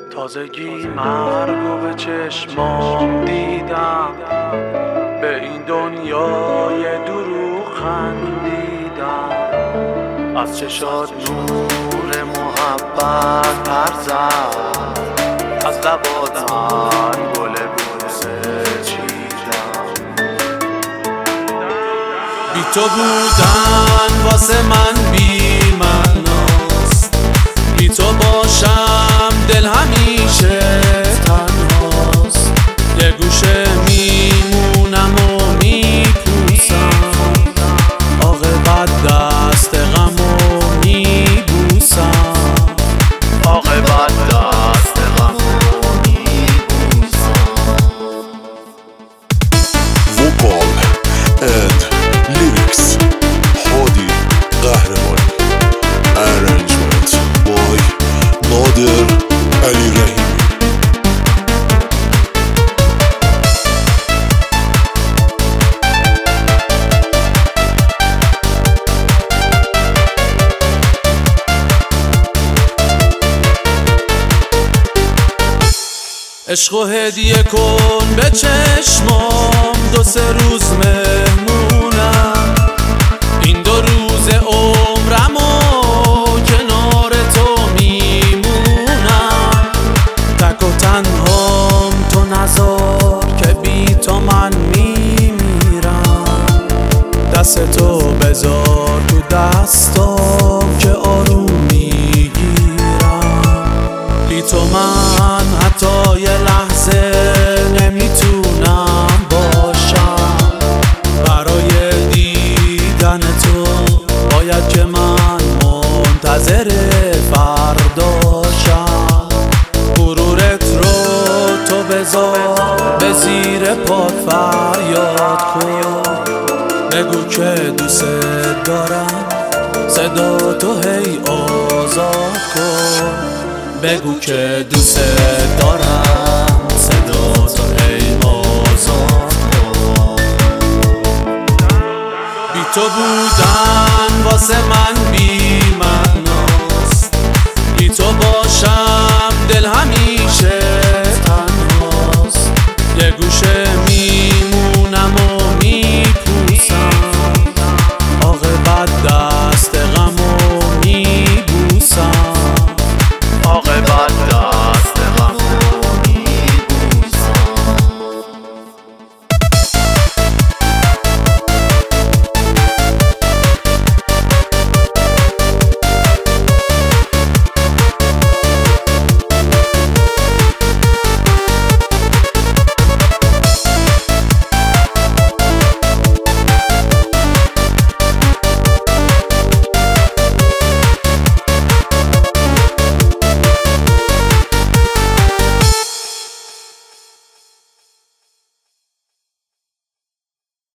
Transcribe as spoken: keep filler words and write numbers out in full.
تازگی مرگو به چشمام دیدم، به این دنیای دروغ خندیدم. از چشات نور محبت پر زد، از لبادن گل بوسه چیدم. بی تو بودن واسه من بی معناست، بی تو باشم دل همیشه تنهاست. یه گوشه میمونم و میپوسم، عاقبت دست غمو میبوسم، عاقبت دست غمو میبوسم. Vocal and lyrics هادی قهرمانی. Arrangement by نادر علی رحیمی. عشقو هدیه کن به چشمام، دو سه روز مهمونم. این دو روز عمرمو کنار تو میمونم. تک و تنهام تو نذار که بی تو من میمیرم. دست تو بذار تو دستام که آروم میگیرم. بی تو من حتی یه لحظه نمیتونم باشم. برای دیدن تو باید که من منتظر فرداشم. غرورت رو تو بذار به زیر پات فریاد کن. بگو که دوست دارم، صدا تو هی آزاد کن. بگو که دوست دارم، صدا تو هی آزاد کن. بی تو بودن واسه من بی معناست، بی تو باشم دل همیشه